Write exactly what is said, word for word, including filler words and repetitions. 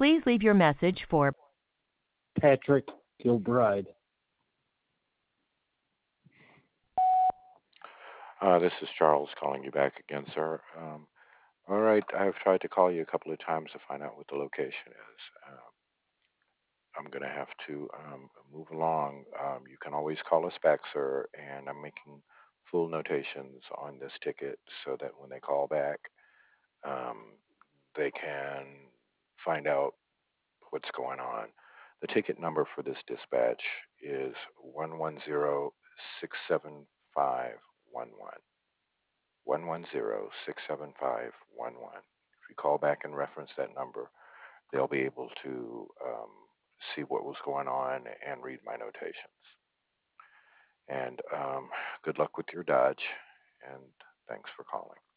Please leave your message for Patrick Gilbride. Uh, this is Charles calling you back again, sir. Um, all right, I've tried to call you a couple of times to find out what the location is. Um, I'm going to have to um, move along. Um, you can always call us back, sir, and I'm making full notations on this ticket so that when they call back, um, they can find out what's going on. The ticket number for this dispatch is one one zero six seven five one one. one one zero six seven five one one. If you call back and reference that number, they'll be able to um, see what was going on and read my notations. And um, good luck with your Dodge, and thanks for calling.